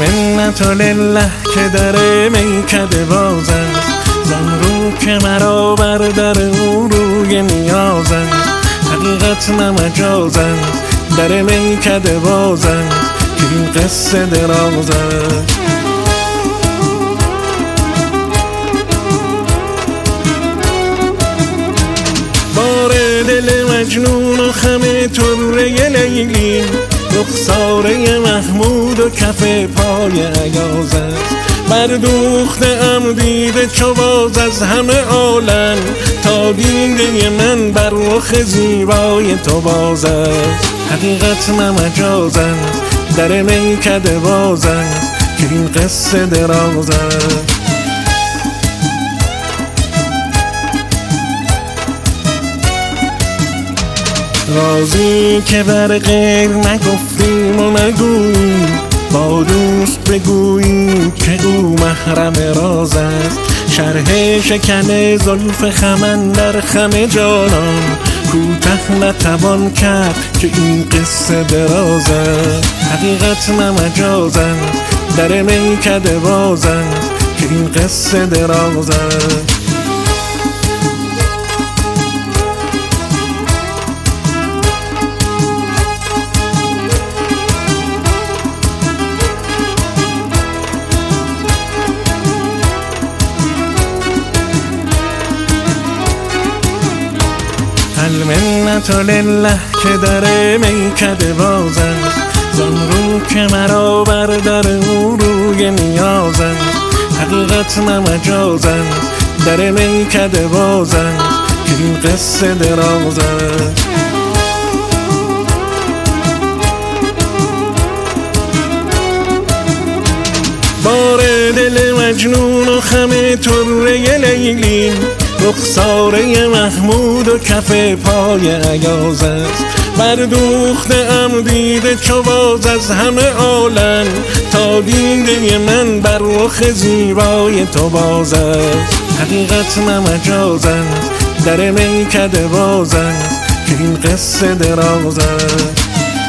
المنت لله که در میکده باز است، زان رو که مرا بر در او روی نیاز است. حقیقت نه مجاز است، در میکده باز است، که این قصه دراز است. بار دل مجنون و خم طره لیلی، رخساره محمود و کف پای ایاز است. بردوخته ام دیده چو باز از همه عالم، تا دیده من بر رخ زیبای تو باز است. حقیقت نه مجاز است، در میکده باز است، که این قصه دراز است. رازی که بر غیر نگفتیم و نگوییم، با دوست بگوییم که او محرم راز است. شرح شکن زلف خم در خم جانان، کوته نتوان کرد که این قصه دراز است. حقیقت نه مجاز است، در میکده باز است، که این قصه دراز است. المنت لله که در میکده باز است، زان رو که مرا بر در او روی نیاز است. حقیقت نه مجاز است، در میکده باز است، که این قصه دراز است. بار دل مجنون و خم طره لیلی، رخساره محمود و کف پای ایاز است. بردوخته ام دیده چو باز از همه عالم، تا دیده من بر رخ زیبای تو باز است. حقیقت نه مجاز است، در میکده باز است، که این قصه دراز است.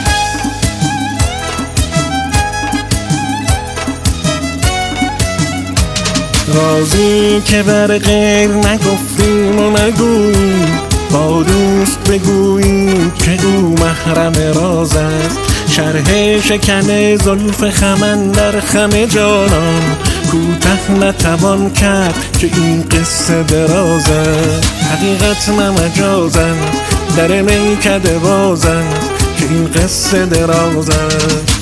رازی که بر غیر نگفتیم و نگوییم، با دوست بگوییم که او محرم راز است. شرح شکن زلف خم در خم جانان، کوته نتوان کرد که این قصه دراز است. حقیقت نه مجاز است، در میکده باز است، که این قصه دراز است.